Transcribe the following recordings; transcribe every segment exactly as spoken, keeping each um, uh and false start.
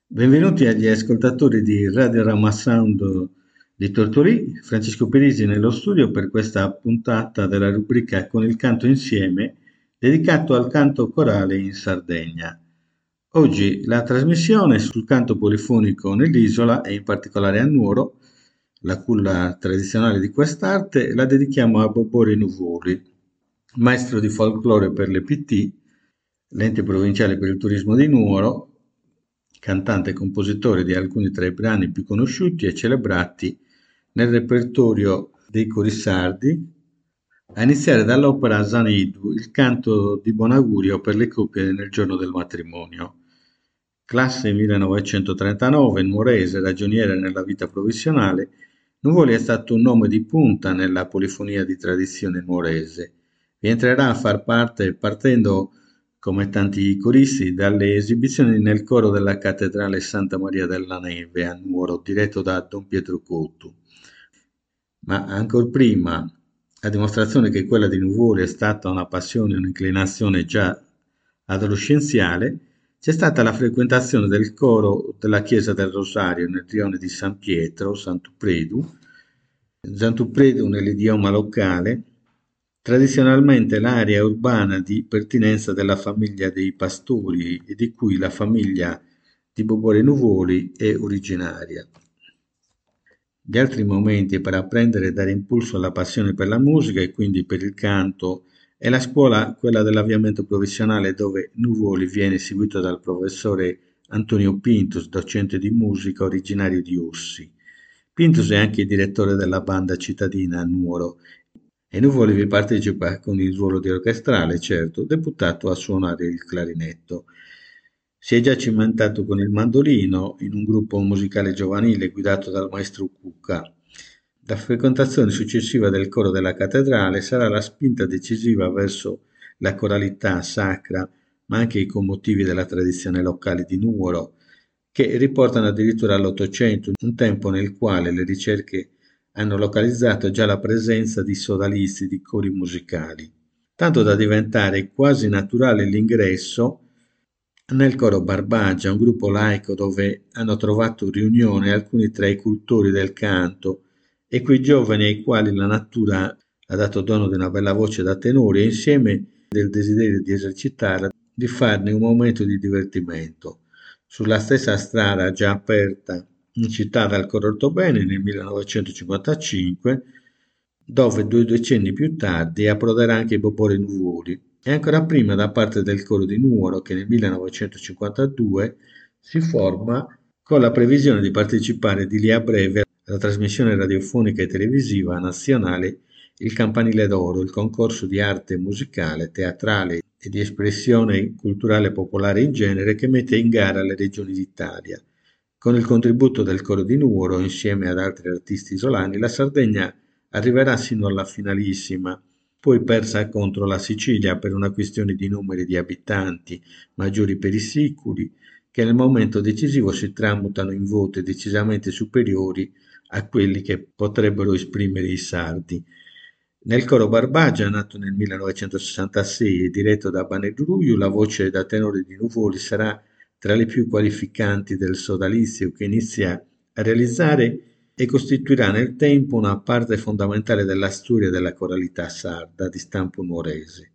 Benvenuti agli ascoltatori di Radio Rama Sound di Tortorì, Francesco Perisi nello studio per questa puntata della rubrica Con il canto insieme, dedicato al canto corale in Sardegna. Oggi la trasmissione sul canto polifonico nell'isola e in particolare a Nuoro, la culla tradizionale di quest'arte, la dedichiamo a Bobore Nuvoli, maestro di folklore per l'E P T, l'ente provinciale per il turismo di Nuoro, cantante e compositore di alcuni tra i brani più conosciuti e celebrati nel repertorio dei cori sardi, a iniziare dall'opera Zaneidu, il canto di buon augurio per le coppie nel giorno del matrimonio. Classe millenovecentotrentanove, nuorese, ragioniere nella vita professionale, Nuvoli è stato un nome di punta nella polifonia di tradizione nuorese. Vi entrerà a far parte, partendo come tanti coristi, dalle esibizioni nel coro della cattedrale Santa Maria della Neve a Nuoro, diretto da Don Pietro Cottu. Ma ancor prima, a dimostrazione che quella di Nuvoli è stata una passione, un'inclinazione già adolescenziale, c'è stata la frequentazione del coro della chiesa del Rosario nel rione di San Pietro, Sant'Upredu, Sant'Upredu nell'idioma locale, tradizionalmente l'area urbana di pertinenza della famiglia dei Pastori e di cui la famiglia di Bobore Nuvoli è originaria. Gli altri momenti per apprendere e dare impulso alla passione per la musica e quindi per il canto è la scuola, quella dell'avviamento professionale, dove Nuvoli viene seguito dal professore Antonio Pintus, docente di musica originario di Ossi. Pintus è anche direttore della banda cittadina a Nuoro e Nuvoli vi partecipa con il ruolo di orchestrale, certo, deputato a suonare il clarinetto. Si è già cimentato con il mandolino in un gruppo musicale giovanile guidato dal maestro Cucca. La frequentazione successiva del coro della cattedrale sarà la spinta decisiva verso la coralità sacra, ma anche i commotivi della tradizione locale di Nuoro, che riportano addirittura all'Ottocento, un tempo nel quale le ricerche hanno localizzato già la presenza di sodalisti di cori musicali, tanto da diventare quasi naturale l'ingresso nel coro Barbagia, un gruppo laico dove hanno trovato riunione alcuni tra i cultori del canto e quei giovani ai quali la natura ha dato dono di una bella voce da tenore e insieme del desiderio di esercitarla, di farne un momento di divertimento. Sulla stessa strada già aperta in città dal coro Ortobene nel millenovecentocinquantacinque, dove due decenni più tardi approderà anche Bobore Nuvoli, e ancora prima da parte del coro di Nuoro che nel millenovecentocinquantadue si forma con la previsione di partecipare di lì a breve alla trasmissione radiofonica e televisiva nazionale Il Campanile d'Oro, il concorso di arte musicale, teatrale e di espressione culturale popolare in genere che mette in gara le regioni d'Italia. Con il contributo del coro di Nuoro, insieme ad altri artisti isolani, la Sardegna arriverà sino alla finalissima, poi persa contro la Sicilia per una questione di numeri di abitanti maggiori per i siculi, che nel momento decisivo si tramutano in voti decisamente superiori a quelli che potrebbero esprimere i sardi. Nel coro Barbagia, nato nel millenovecentosessantasei e diretto da Baneduruiu, la voce da tenore di Nuvoli sarà tra le più qualificanti del sodalizio che inizia a realizzare e costituirà nel tempo una parte fondamentale della storia della coralità sarda di stampo nuorese.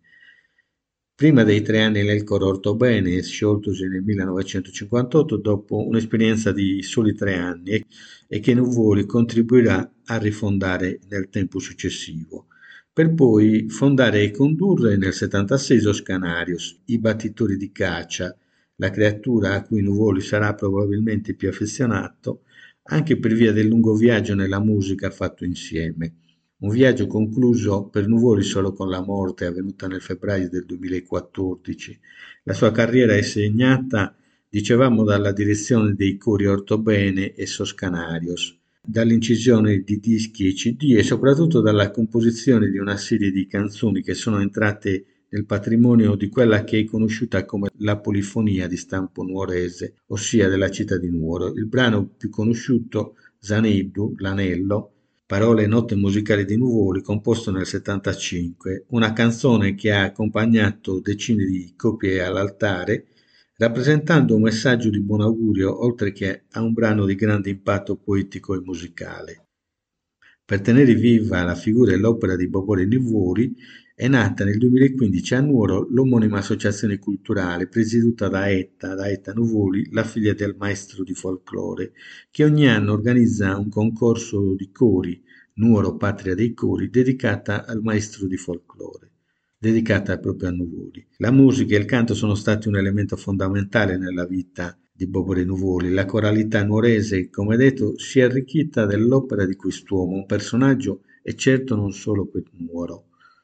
Prima dei tre anni nel coro Ortobene, scioltosi nel millenovecentocinquantotto dopo un'esperienza di soli tre anni e, e che Nuvoli contribuirà a rifondare nel tempo successivo, per poi fondare e condurre nel settantasei Scanarius, i battitori di caccia, la creatura a cui Nuvoli sarà probabilmente più affezionato anche per via del lungo viaggio nella musica fatto insieme. Un viaggio concluso per Nuvoli solo con la morte avvenuta nel febbraio del duemilaquattordici. La sua carriera è segnata, dicevamo, dalla direzione dei cori Ortobene e Soscanarios, dall'incisione di dischi e C D e soprattutto dalla composizione di una serie di canzoni che sono entrate nel patrimonio di quella che è conosciuta come la polifonia di stampo nuorese, ossia della città di Nuoro. Il brano più conosciuto, Zaneddu, l'anello, parole e note musicali di Nuvoli, composto nel settantacinque, una canzone che ha accompagnato decine di coppie all'altare, rappresentando un messaggio di buon augurio oltre che a un brano di grande impatto poetico e musicale. Per tenere viva la figura e l'opera di Bobore Livuori è nata nel duemilaquindici a Nuoro l'omonima associazione culturale presieduta da Etta, da Etta Nuvoli, la figlia del maestro di folklore, che ogni anno organizza un concorso di cori, Nuoro Patria dei Cori, dedicata al maestro di folklore, dedicata proprio a Nuvoli. La musica e il canto sono stati un elemento fondamentale nella vita di Bobore Nuvoli. La coralità nuorese, come detto, si è arricchita dell'opera di quest'uomo, un personaggio e certo non solo per Nuoro.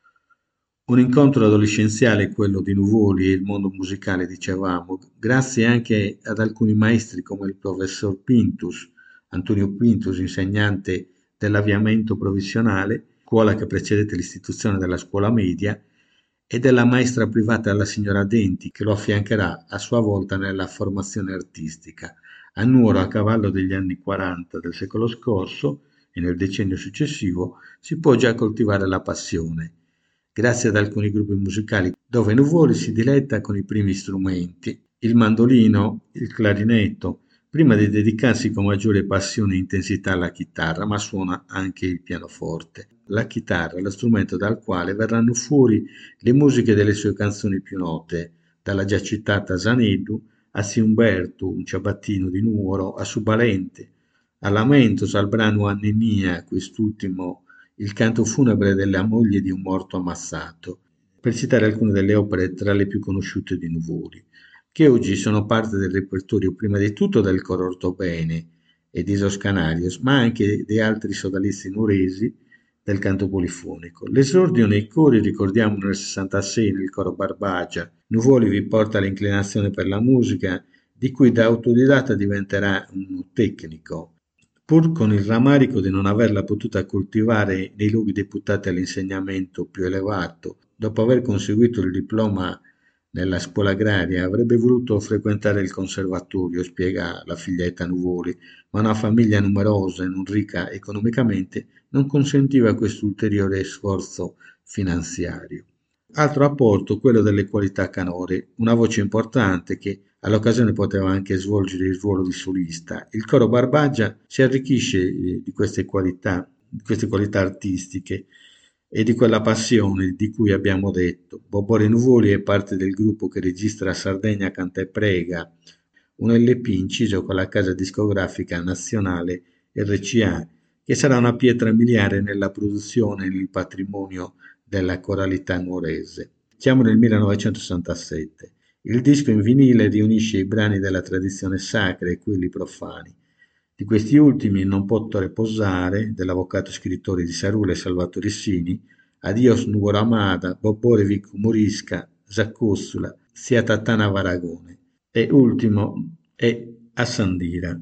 Un incontro adolescenziale, quello di Nuvoli e il mondo musicale, dicevamo, grazie anche ad alcuni maestri come il professor Pintus, Antonio Pintus, insegnante dell'avviamento provvisionale, scuola che precedette l'istituzione della scuola media, e della maestra privata la signora Denti, che lo affiancherà a sua volta nella formazione artistica. A Nuoro, a cavallo degli anni quaranta del secolo scorso e nel decennio successivo, si può già coltivare la passione, grazie ad alcuni gruppi musicali dove Nuvoli si diletta con i primi strumenti, il mandolino, il clarinetto, prima di dedicarsi con maggiore passione e intensità alla chitarra, ma suona anche il pianoforte. La chitarra è lo strumento dal quale verranno fuori le musiche delle sue canzoni più note, dalla già citata Saneddu a Siumberto, un ciabattino di Nuoro, a Subalente, a Lamentos, al brano Annemia, quest'ultimo il canto funebre della moglie di un morto ammazzato, per citare alcune delle opere tra le più conosciute di Nuvoli, che oggi sono parte del repertorio prima di tutto del coro Ortobene e di Esos Canarios, ma anche di altri sodalisti nuoresi del canto polifonico. L'esordio nei cori ricordiamo nel sessantasei nel coro Barbagia. Nuvoli vi porta l'inclinazione per la musica, di cui da autodidatta diventerà un tecnico, pur con il rammarico di non averla potuta coltivare nei luoghi deputati all'insegnamento più elevato. Dopo aver conseguito il diploma nella scuola agraria, avrebbe voluto frequentare il conservatorio, spiega la figlietta Nuvoli, ma una famiglia numerosa e non ricca economicamente non consentiva questo ulteriore sforzo finanziario. Altro apporto, quello delle qualità canore, una voce importante che all'occasione poteva anche svolgere il ruolo di solista. Il coro Barbagia si arricchisce eh, di queste qualità, di queste qualità artistiche e di quella passione di cui abbiamo detto. Bobore Nuvoli è parte del gruppo che registra Sardegna Canta e Prega, un L P inciso con la casa discografica nazionale R C A, che sarà una pietra miliare nella produzione e nel patrimonio della coralità nuorese. Siamo nel millenovecentosessantasette. Il disco in vinile riunisce i brani della tradizione sacra e quelli profani. Di questi ultimi Non potto reposare, dell'avvocato scrittore di Sarule Salvatore Sini, Adios Nuora Amada, Bobbore Vico Morisca, Zaccossula, Sia Tattana Varagone e ultimo è Assandira.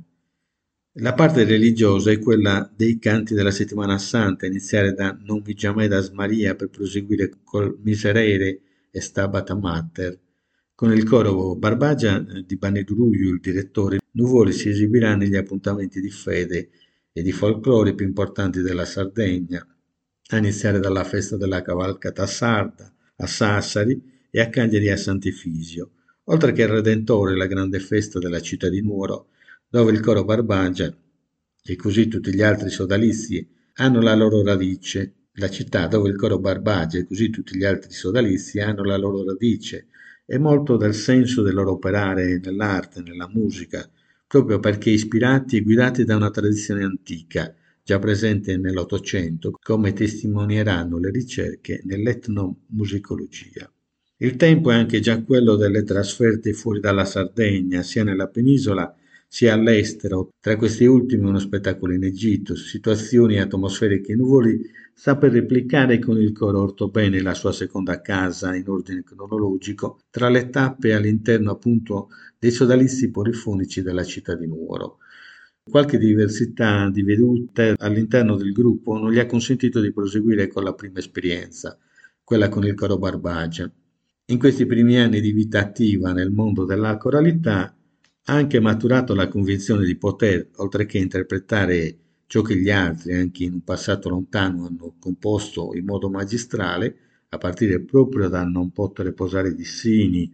La parte religiosa è quella dei canti della settimana santa, iniziare da Non mi giamedas Maria per proseguire col Miserere e Stabat Mater. Con il coro Barbagia eh, di Baneduruio, il direttore, Nuvoli si esibirà negli appuntamenti di fede e di folklore più importanti della Sardegna, a iniziare dalla festa della cavalcata sarda a Sassari e a Cagliari a Sant'Efisio, oltre che al Redentore, la grande festa della città di Nuoro, dove il coro Barbagia e così tutti gli altri sodalizi hanno la loro radice. La città dove il coro Barbagia e così tutti gli altri sodalizi hanno la loro radice e molto del senso del loro operare nell'arte, nella musica, proprio perché ispirati e guidati da una tradizione antica, già presente nell'Ottocento, come testimonieranno le ricerche nell'etnomusicologia. Il tempo è anche già quello delle trasferte fuori dalla Sardegna, sia nella penisola sia all'estero, tra questi ultimi uno spettacolo in Egitto, situazioni atmosferiche nuvoli, sta per replicare con il coro Ortobene la sua seconda casa in ordine cronologico, tra le tappe all'interno appunto dei sodalizi polifonici della città di Nuoro. Qualche diversità di vedute all'interno del gruppo non gli ha consentito di proseguire con la prima esperienza, quella con il coro Barbagia. In questi primi anni di vita attiva nel mondo della coralità ha anche maturato la convinzione di poter, oltre che interpretare ciò che gli altri, anche in un passato lontano, hanno composto in modo magistrale, a partire proprio da Non pottere posare di Sini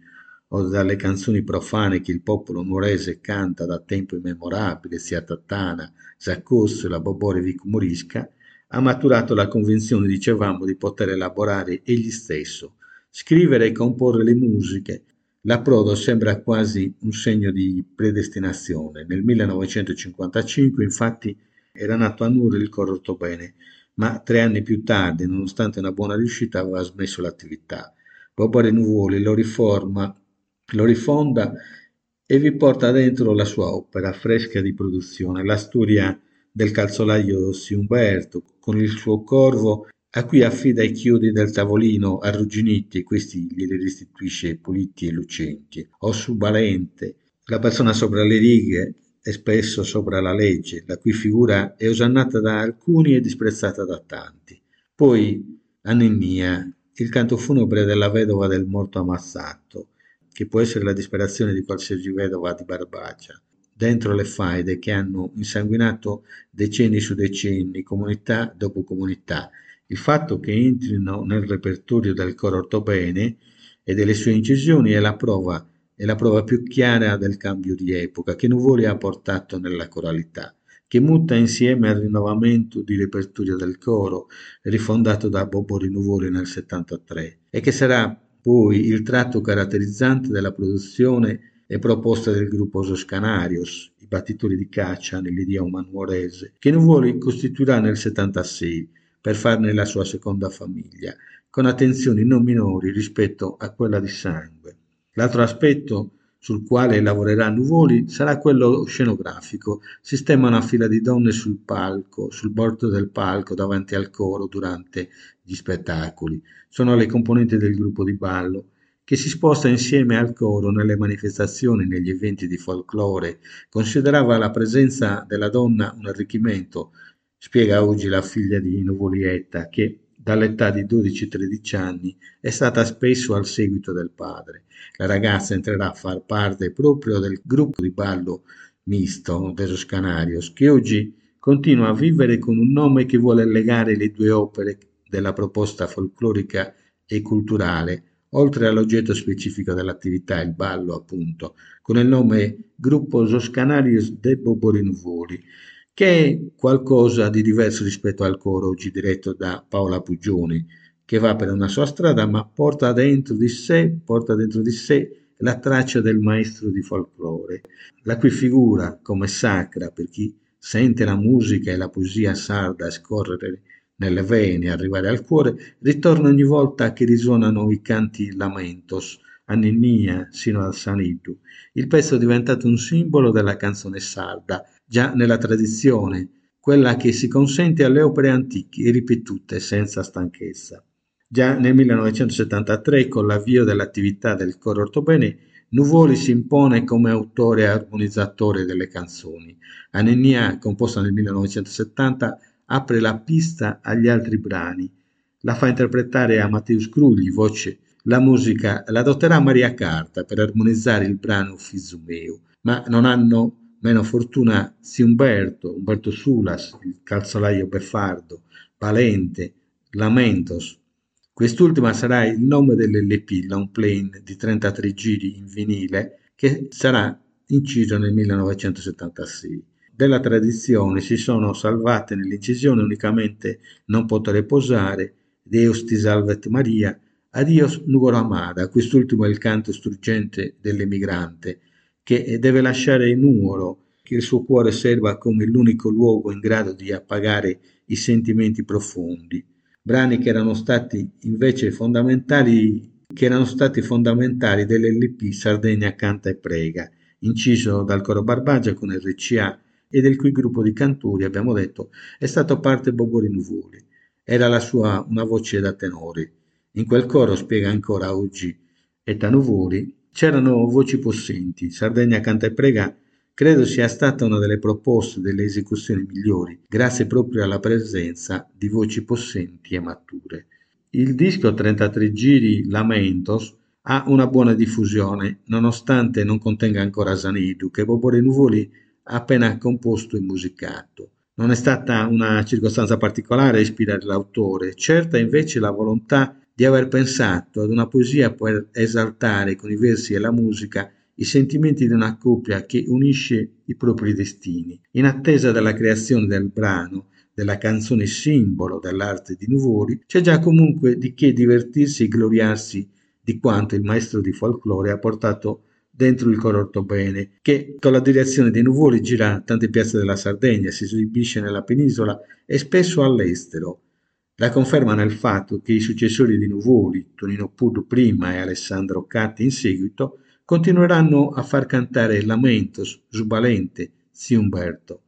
o dalle canzoni profane che il popolo nuorese canta da tempo immemorabile, sia Tattana, Zaccosso e la Bobore Vic-Morisca, ha maturato la convinzione, dicevamo, di poter elaborare egli stesso, scrivere e comporre le musiche. L'approdo sembra quasi un segno di predestinazione. Nel millenovecentocinquantacinque, infatti, era nato a Nur il coro ortobene, ma tre anni più tardi, nonostante una buona riuscita, aveva smesso l'attività. Bobore Nuvoli lo riforma, lo rifonda e vi porta dentro la sua opera fresca di produzione, la storia del calzolaio Siumberto, con il suo corvo a cui affida i chiodi del tavolino arrugginiti e questi glieli restituisce puliti e lucenti, o su Balente, la persona sopra le righe e spesso sopra la legge, la cui figura è osannata da alcuni e disprezzata da tanti. Poi Annemia, il canto funebre della vedova del morto ammazzato, che può essere la disperazione di qualsiasi vedova di Barbagia, dentro le faide che hanno insanguinato decenni su decenni, comunità dopo comunità. Il fatto che entrino nel repertorio del coro ortobene e delle sue incisioni è la prova, è la prova più chiara del cambio di epoca che Nuvoli ha portato nella coralità, che muta insieme al rinnovamento di repertorio del coro, rifondato da Bobori Nuvoli nel settantatré, e che sarà poi il tratto caratterizzante della produzione e proposta del gruppo Soscanarios, i battitori di caccia nell'idioma nuorese, che Nuvoli costituirà nel settantasei per farne la sua seconda famiglia, con attenzioni non minori rispetto a quella di sangue. L'altro aspetto sul quale lavorerà Nuvoli sarà quello scenografico. Sistema una fila di donne sul palco, sul bordo del palco, davanti al coro durante gli spettacoli. Sono le componenti del gruppo di ballo che si sposta insieme al coro nelle manifestazioni, negli eventi di folklore. Considerava la presenza della donna un arricchimento, spiega oggi la figlia di Nuvolietta, che dall'età di dodici tredici anni è stata spesso al seguito del padre. La ragazza entrerà a far parte proprio del gruppo di ballo misto Desos Canarios, che oggi continua a vivere con un nome che vuole legare le due opere della proposta folclorica e culturale, oltre all'oggetto specifico dell'attività, il ballo appunto, con il nome Gruppo Sos Canarios de Boborinuvoli, che è qualcosa di diverso rispetto al coro oggi diretto da Paola Pugioni, che va per una sua strada ma porta dentro di sé, porta dentro di sé la traccia del maestro di folklore, la cui figura come sacra per chi sente la musica e la poesia sarda scorrere nelle vene, arrivare al cuore, ritorna ogni volta che risuonano i canti lamentos, a Ninnia sino al Sanidu. Il pezzo è diventato un simbolo della canzone sarda, già nella tradizione, quella che si consente alle opere antiche e ripetute senza stanchezza. Già nel millenovecentosettantatré, con l'avvio dell'attività del coro ortobene, Nuvoli si impone come autore e armonizzatore delle canzoni. Anenia, composta nel millenovecentosettanta, apre la pista agli altri brani, la fa interpretare a Matteo Scrugli, voce. La musica la dotterà Maria Carta per armonizzare il brano Fizumeo, ma non hanno meno fortuna Umberto, Umberto Sulas, il calzolaio beffardo, Valente, Lamentos. Quest'ultima sarà il nome dell'L P, long plane di trentatré giri in vinile, che sarà inciso nel millenovecentosettantasei. Della tradizione si sono salvate nell'incisione unicamente Non potrei posare, Deus ti salvet Maria, Adios Nugoro Amada, quest'ultimo è il canto struggente dell'emigrante, che deve lasciare Nuoro, che il suo cuore serva come l'unico luogo in grado di appagare i sentimenti profondi. Brani che erano stati invece fondamentali, che erano stati fondamentali dell'L P Sardegna Canta e Prega, inciso dal coro Barbagia con R C A e del cui gruppo di cantori, abbiamo detto, è stato parte Bobori Nuvoli. Era la sua una voce da tenore. In quel coro, spiega ancora oggi Etta Nuvoli, c'erano voci possenti. Sardegna Canta e Prega credo sia stata una delle proposte delle esecuzioni migliori, grazie proprio alla presenza di voci possenti e mature. Il disco trentatré giri Lamentos ha una buona diffusione, nonostante non contenga ancora Zanidu, che Bobore Nuvoli ha appena composto e musicato. Non è stata una circostanza particolare a ispirare l'autore, certa invece la volontà di aver pensato ad una poesia per esaltare con i versi e la musica i sentimenti di una coppia che unisce i propri destini. In attesa della creazione del brano, della canzone simbolo dell'arte di Nuvoli, c'è già comunque di che divertirsi e gloriarsi di quanto il maestro di folklore ha portato dentro il coro ortobene, che con la direzione dei Nuvoli gira tante piazze della Sardegna, si esibisce nella penisola e spesso all'estero. La conferma nel fatto che i successori di Nuvoli, Tonino Puddu prima e Alessandro Catti in seguito, continueranno a far cantare Lamentos, Zubalente, Zio Umberto.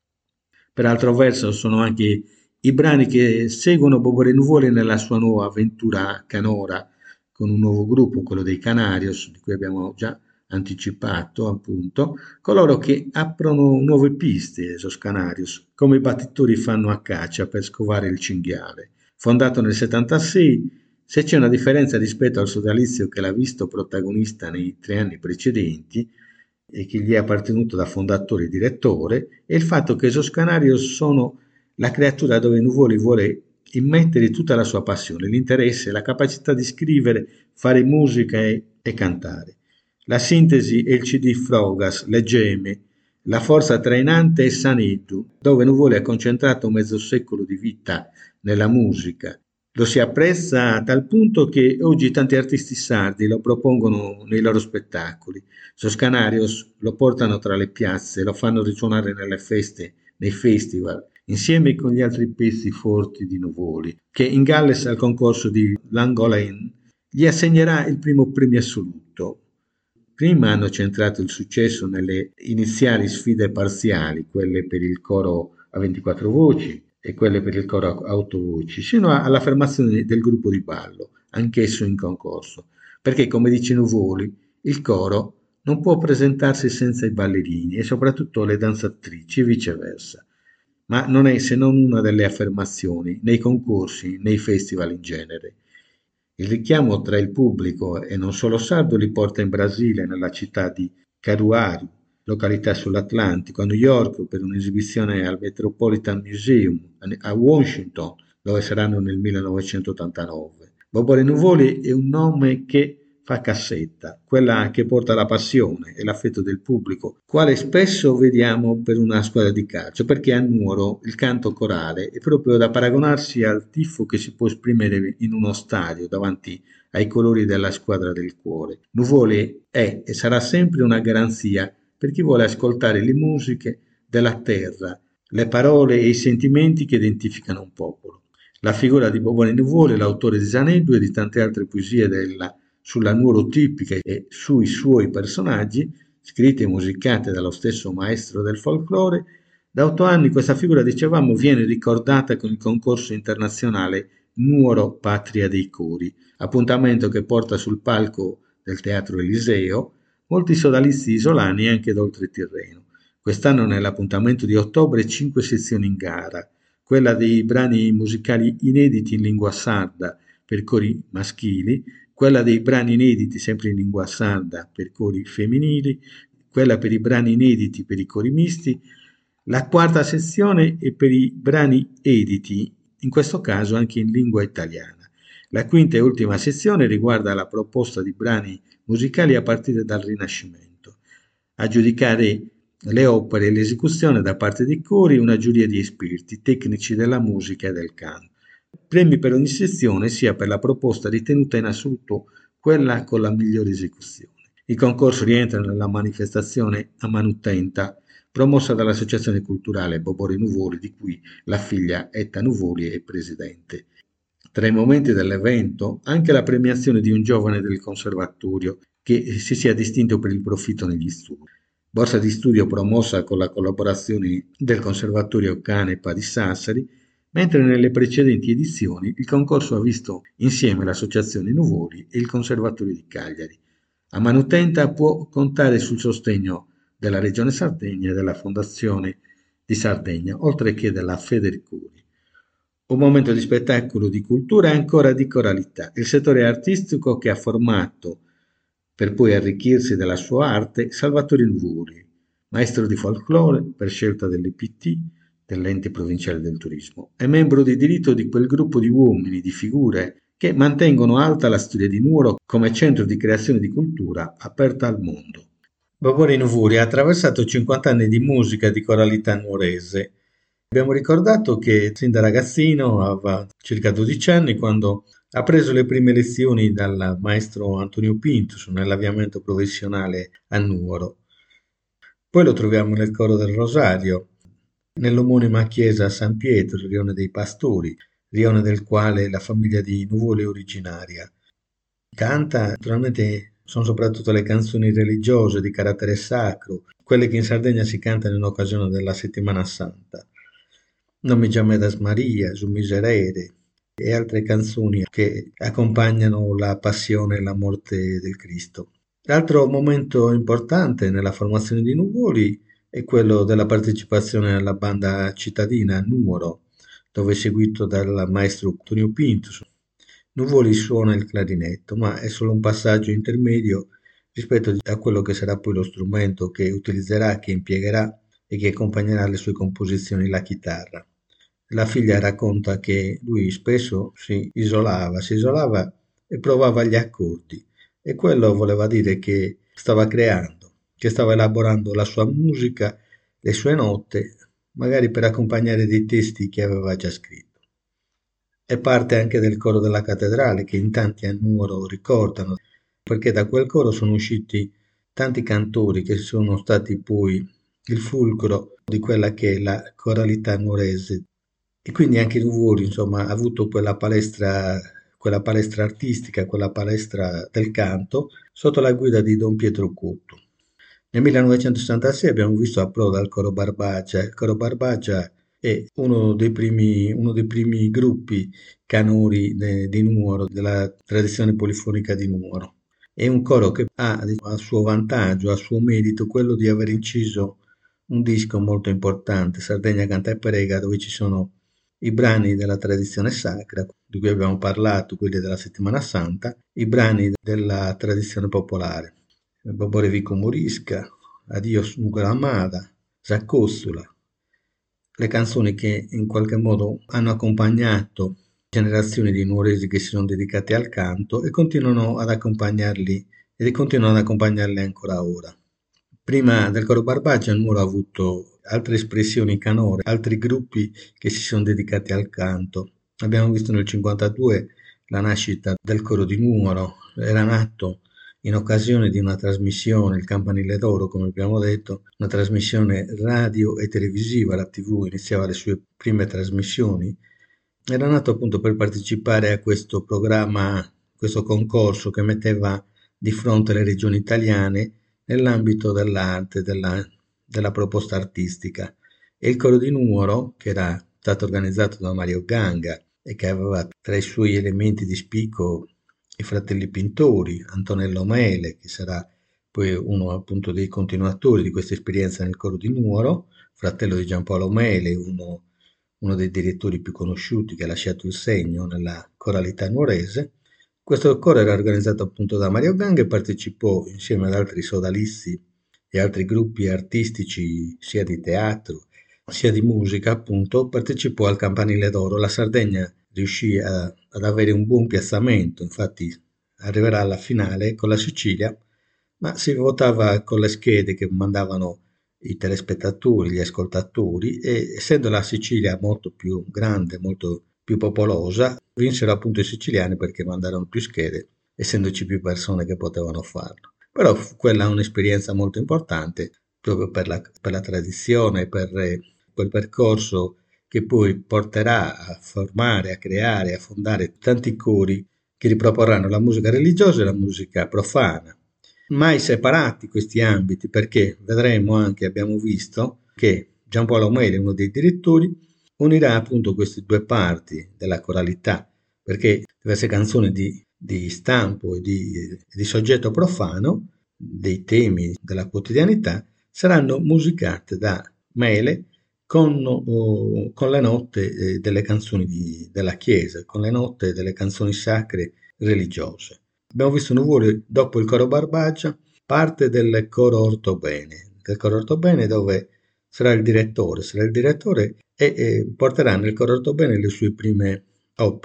Per altro verso sono anche i brani che seguono Bobore Nuvoli nella sua nuova avventura canora, con un nuovo gruppo, quello dei Canarios, di cui abbiamo già anticipato, appunto, coloro che aprono nuove piste, esos Canarios, come i battitori fanno a caccia per scovare il cinghiale. Fondato nel settantasei, se c'è una differenza rispetto al sodalizio che l'ha visto protagonista nei tre anni precedenti e che gli è appartenuto da fondatore e direttore, è il fatto che esos Canarios sono la creatura dove Nuvoli vuole immettere tutta la sua passione, l'interesse, la capacità di scrivere, fare musica e, e cantare. La sintesi è il C D Frogas, le gemme, la forza trainante è Saneddu, dove Nuvoli ha concentrato mezzo secolo di vita nella musica. Lo si apprezza a tal punto che oggi tanti artisti sardi lo propongono nei loro spettacoli. Sos Canarios lo portano tra le piazze, lo fanno risuonare nelle feste, nei festival, insieme con gli altri pezzi forti di Nuvoli, che in Galles al concorso di Langolin gli assegnerà il primo premio assoluto. Prima hanno centrato il successo nelle iniziali sfide parziali, quelle per il coro a ventiquattro voci e quelle per il coro a otto voci, sino all'affermazione del gruppo di ballo, anch'esso in concorso, perché come dice Nuvoli, il coro non può presentarsi senza i ballerini e soprattutto le danzatrici e viceversa. Ma non è se non una delle affermazioni nei concorsi, nei festival in genere. Il richiamo tra il pubblico e non solo sardo li porta in Brasile, nella città di Caruaru, località sull'Atlantico, a New York per un'esibizione al Metropolitan Museum, a Washington, dove saranno nel millenovecentottantanove. Bobore Nuvoli è un nome che fa cassetta, quella che porta la passione e l'affetto del pubblico, quale spesso vediamo per una squadra di calcio, perché a Nuoro il canto corale è proprio da paragonarsi al tifo che si può esprimere in uno stadio davanti ai colori della squadra del cuore. Nuvoli è e sarà sempre una garanzia per chi vuole ascoltare le musiche della terra, le parole e i sentimenti che identificano un popolo. La figura di Bobore Nuvoli, l'autore di Saneddu e di tante altre poesie della sulla Nuoro tipica e sui suoi personaggi, scritte e musicate dallo stesso maestro del folklore, da otto anni questa figura, dicevamo, viene ricordata con il concorso internazionale Nuoro Patria dei Cori, appuntamento che porta sul palco del Teatro Eliseo molti sodalisti isolani e anche d'oltretirreno. Quest'anno nell'appuntamento di ottobre cinque sezioni in gara, quella dei brani musicali inediti in lingua sarda per cori maschili, quella dei brani inediti sempre in lingua sarda per cori femminili, quella per i brani inediti per i cori misti, la quarta sezione è per i brani editi, in questo caso anche in lingua italiana. La quinta e ultima sezione riguarda la proposta di brani musicali a partire dal Rinascimento. A giudicare le opere e l'esecuzione da parte dei cori una giuria di esperti, tecnici della musica e del canto. Premi per ogni sezione sia per la proposta ritenuta in assoluto quella con la migliore esecuzione. Il concorso rientra nella manifestazione a Manutenta promossa dall'Associazione Culturale Bobore Nuvoli, di cui la figlia Etta Nuvoli è presidente. Tra i momenti dell'evento anche la premiazione di un giovane del conservatorio che si sia distinto per il profitto negli studi. Borsa di studio promossa con la collaborazione del Conservatorio Canepa di Sassari, mentre nelle precedenti edizioni il concorso ha visto insieme l'Associazione Nuvoli e il Conservatorio di Cagliari. A Manutenta può contare sul sostegno della Regione Sardegna e della Fondazione di Sardegna, oltre che della Federicuri. Un momento di spettacolo, di cultura e ancora di coralità. Il settore artistico che ha formato, per poi arricchirsi della sua arte, Salvatore Nuvoli, maestro di folklore per scelta dell'E P T, dell'Ente Provinciale del Turismo, è membro di diritto di quel gruppo di uomini, di figure che mantengono alta la storia di Nuoro come centro di creazione di cultura aperta al mondo. Bobore Nuvuri ha attraversato cinquanta anni di musica e di coralità nuorese. Abbiamo ricordato che sin da ragazzino, aveva circa dodici anni, quando ha preso le prime lezioni dal maestro Antonio Pintus nell'avviamento professionale a Nuoro. Poi lo troviamo nel coro del Rosario, nell'omonima chiesa San Pietro, rione dei Pastori, rione del quale la famiglia di Nuvoli è originaria. Canta, naturalmente, sono soprattutto le canzoni religiose di carattere sacro, quelle che in Sardegna si cantano in occasione della Settimana Santa. Non mi chiamedas Maria, Su miserere e altre canzoni che accompagnano la passione e la morte del Cristo. L'altro momento importante nella formazione di Nuvoli è quello della partecipazione alla banda cittadina a Nuoro, dove è seguito dal maestro Antonio Pintus. Nuvoli suona il clarinetto, ma è solo un passaggio intermedio rispetto a quello che sarà poi lo strumento che utilizzerà, che impiegherà e che accompagnerà le sue composizioni, la chitarra. La figlia racconta che lui spesso si isolava, si isolava e provava gli accordi, e quello voleva dire che stava creando, che stava elaborando la sua musica, le sue note, magari per accompagnare dei testi che aveva già scritto. È parte anche del coro della cattedrale che in tanti a Nuoro ricordano, perché da quel coro sono usciti tanti cantori che sono stati poi il fulcro di quella che è la coralità nuorese. E quindi anche Nuvolio, insomma, ha avuto quella palestra, quella palestra artistica, quella palestra del canto, sotto la guida di Don Pietro Cotto. Nel millenovecentosessantasei abbiamo visto approda al Coro Barbagia. Il Coro Barbagia è uno dei primi, uno dei primi gruppi canori de- di Nuoro, della tradizione polifonica di Nuoro. È un coro che ha a suo vantaggio, a suo merito, quello di aver inciso un disco molto importante, Sardegna Canta e Prega, dove ci sono i brani della tradizione sacra, di cui abbiamo parlato, quelli della Settimana Santa, i brani della tradizione popolare. Bobore Vico Morisca, Adios Nugola Amada, Zaccossola, le canzoni che in qualche modo hanno accompagnato generazioni di nuoresi che si sono dedicati al canto e continuano ad accompagnarli e continuano ad accompagnarli ancora ora. Prima del coro Barbagia, Nuoro ha avuto altre espressioni canore, altri gruppi che si sono dedicati al canto. Abbiamo visto nel cinquantadue la nascita del coro di Nuoro, era nato in occasione di una trasmissione, il Campanile d'Oro, come abbiamo detto, una trasmissione radio e televisiva, la tivù iniziava le sue prime trasmissioni, era nato appunto per partecipare a questo programma, questo concorso che metteva di fronte le regioni italiane nell'ambito dell'arte, della, della proposta artistica. E il coro di Nuoro, che era stato organizzato da Mario Ganga e che aveva tra i suoi elementi di spicco i fratelli pittori, Antonello Mele, che sarà poi uno appunto dei continuatori di questa esperienza nel coro di Nuoro, fratello di Giampaolo Mele, uno, uno dei direttori più conosciuti che ha lasciato il segno nella coralità nuorese. Questo coro era organizzato appunto da Mario Ganga e partecipò insieme ad altri sodalisti e altri gruppi artistici sia di teatro sia di musica, appunto, partecipò al Campanile d'Oro. La Sardegna riuscì a- ad avere un buon piazzamento, infatti arriverà alla finale con la Sicilia, ma si votava con le schede che mandavano i telespettatori, gli ascoltatori, e essendo la Sicilia molto più grande, molto più popolosa, vinsero appunto i siciliani perché mandarono più schede, essendoci più persone che potevano farlo. Però fu quella un'esperienza molto importante proprio per la, per la tradizione, per eh, quel percorso che poi porterà a formare, a creare, a fondare tanti cori che riproporranno la musica religiosa e la musica profana. Mai separati questi ambiti, perché vedremo anche, abbiamo visto, che Giampaolo Mele, uno dei direttori, unirà appunto queste due parti della coralità, perché diverse canzoni di, di stampo e di, di soggetto profano, dei temi della quotidianità, saranno musicate da Mele con, oh, con le note eh, delle canzoni di- della Chiesa, con le note delle canzoni sacre religiose. Abbiamo visto Nuvole dopo il coro Barbagia, parte del coro Ortobene, del coro Ortobene dove sarà il direttore, sarà il direttore e, e porterà nel coro Ortobene le sue prime opere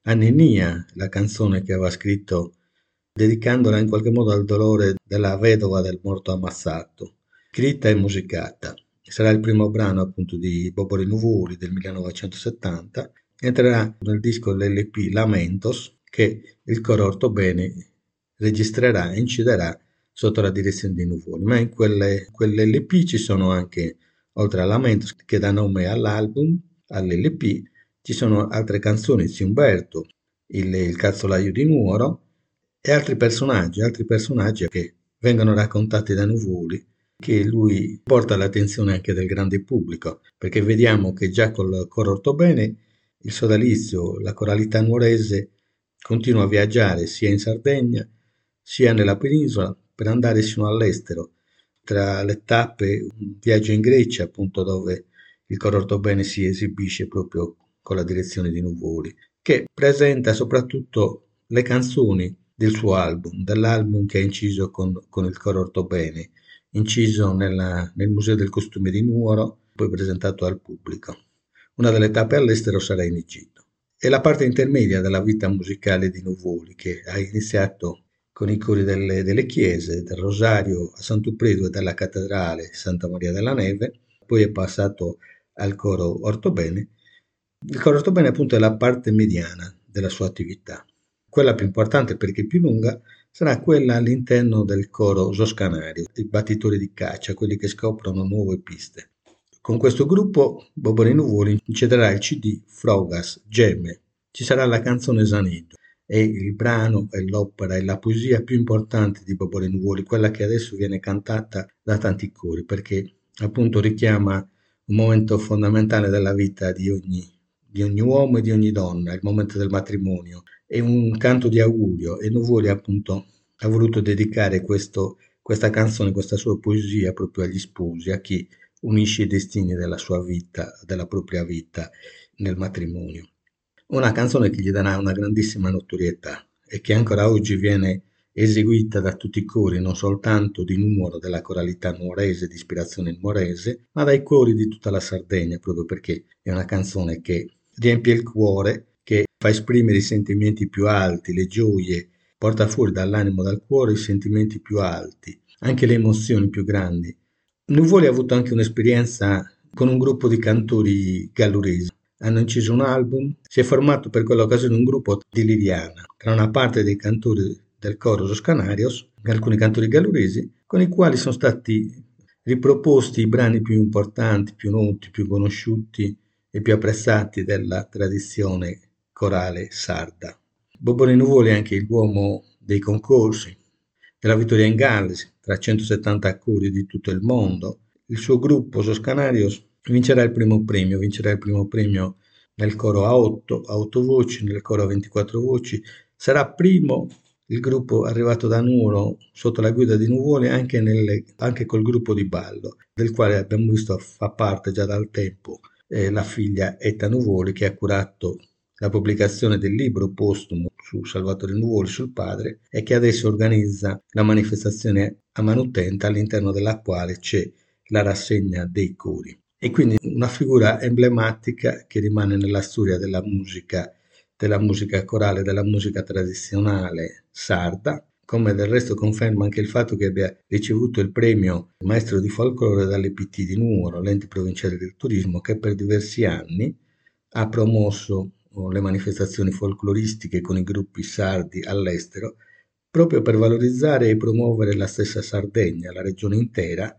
Anninia, la canzone che aveva scritto dedicandola in qualche modo al dolore della vedova del morto ammazzato, scritta e musicata. Sarà il primo brano appunto di Boboli Nuvoli del millenovecentosettanta, entrerà nel disco l'L P Lamentos che il coro Ortobene registrerà e inciderà sotto la direzione di Nuvoli, ma in quelle, quell'L P ci sono anche, oltre a Lamentos che dà nome all'album, all'L P, ci sono altre canzoni, Zio Umberto, il, il calzolaio di Nuoro e altri personaggi, altri personaggi che vengono raccontati da Nuvoli, che lui porta all'attenzione anche del grande pubblico, perché vediamo che già col coro Ortobene il sodalizio, la coralità nuorese continua a viaggiare sia in Sardegna sia nella penisola per andare sino all'estero. Tra le tappe un viaggio in Grecia, appunto dove il coro Ortobene si esibisce proprio con la direzione di Nuvoli, che presenta soprattutto le canzoni del suo album, dell'album che ha inciso con, con il coro Ortobene, inciso nella- nel Museo del Costume di Nuoro, poi presentato al pubblico. Una delle tappe all'estero sarà in Egitto. È la parte intermedia della vita musicale di Nuvoli, che ha iniziato con i cori delle, delle chiese, del Rosario a Sant'Upredo e della cattedrale Santa Maria della Neve, poi è passato al coro Ortobene. Il coro Ortobene appunto è la parte mediana della sua attività. Quella più importante perché più lunga sarà quella all'interno del coro Zoscanario, i battitori di caccia, quelli che scoprono nuove piste. Con questo gruppo Boboli Nuvoli incederà il C D Frogas, Gemme. Ci sarà la canzone Zaneto, è il brano, è l'opera, è la poesia più importante di Boboli Nuvoli, quella che adesso viene cantata da tanti cori, perché appunto richiama un momento fondamentale della vita di ogni, di ogni uomo e di ogni donna, il momento del matrimonio. È un canto di augurio e Nuvoli appunto ha voluto dedicare questo, questa canzone, questa sua poesia proprio agli sposi, a chi unisce i destini della sua vita, della propria vita nel matrimonio. Una canzone che gli darà una grandissima notorietà e che ancora oggi viene eseguita da tutti i cori, non soltanto di Nuoro, della coralità nuorese, di ispirazione nuorese, ma dai cori di tutta la Sardegna, proprio perché è una canzone che riempie il cuore, che fa esprimere i sentimenti più alti, le gioie, porta fuori dall'animo, dal cuore i sentimenti più alti, anche le emozioni più grandi. Nuvoli ha avuto anche un'esperienza con un gruppo di cantori galluresi. Hanno inciso un album, si è formato per quell'occasione un gruppo di Liriana, tra una parte dei cantori del coro Toscanarios e alcuni cantori galluresi, con i quali sono stati riproposti i brani più importanti, più noti, più conosciuti e più apprezzati della tradizione corale sarda. Boboli Nuvoli è anche l'uomo dei concorsi, della vittoria in Galles, tra centosettanta cori di tutto il mondo. Il suo gruppo Toscanarios vincerà il primo premio, vincerà il primo premio nel coro a otto, a otto voci, nel coro a ventiquattro voci. Sarà primo il gruppo arrivato da Nuoro sotto la guida di Nuvoli anche, nelle, anche col gruppo di ballo, del quale abbiamo visto fa parte già dal tempo eh, la figlia Etta Nuvoli che ha curato la pubblicazione del libro postumo su Salvatore Nuvoli sul padre e che adesso organizza la manifestazione a Manutenta all'interno della quale c'è la rassegna dei cori. E quindi una figura emblematica che rimane nella storia della musica, della musica corale, della musica tradizionale sarda, come del resto conferma anche il fatto che abbia ricevuto il premio maestro di folklore dall'E P T di Nuoro, l'ente provinciale del turismo, che per diversi anni ha promosso le manifestazioni folcloristiche con i gruppi sardi all'estero, proprio per valorizzare e promuovere la stessa Sardegna, la regione intera,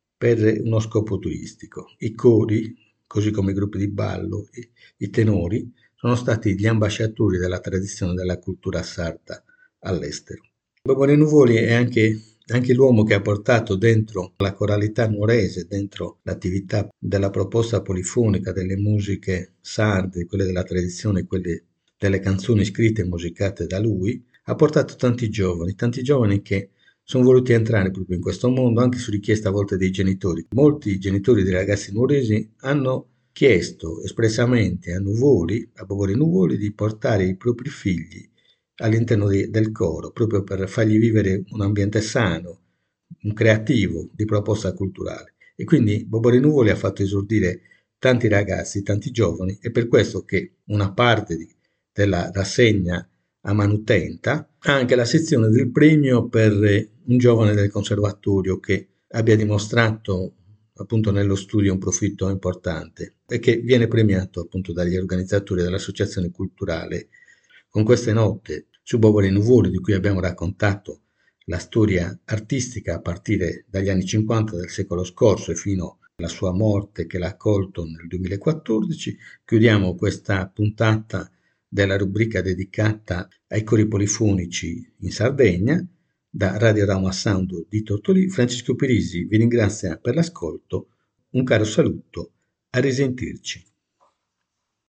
per uno scopo turistico. I cori, così come i gruppi di ballo, i, i tenori, sono stati gli ambasciatori della tradizione della cultura sarda all'estero. Boboli Nuvoli è anche, anche l'uomo che ha portato dentro la coralità nuorese, dentro l'attività della proposta polifonica delle musiche sarde, quelle della tradizione, quelle delle canzoni scritte e musicate da lui, ha portato tanti giovani, tanti giovani che sono voluti entrare proprio in questo mondo anche su richiesta a volte dei genitori. Molti genitori dei ragazzi nuoresi hanno chiesto espressamente a Nuvoli, a Boboli Nuvoli, di portare i propri figli all'interno di- del coro, proprio per fargli vivere un ambiente sano, un creativo di proposta culturale. E quindi Boboli Nuvoli ha fatto esordire tanti ragazzi, tanti giovani, è per questo che una parte di- della rassegna a Manutenta, anche la sezione del premio per un giovane del conservatorio che abbia dimostrato appunto nello studio un profitto importante e che viene premiato appunto dagli organizzatori dell'associazione culturale. Con queste note su Bovary Nuvoli, di cui abbiamo raccontato la storia artistica a partire dagli anni cinquanta del secolo scorso e fino alla sua morte che l'ha accolto nel duemilaquattordici, chiudiamo questa puntata della rubrica dedicata ai cori polifonici in Sardegna. Da Radio Rama Sound di Tortolì, Francesco Pirisi vi ringrazia per l'ascolto, un caro saluto, a risentirci.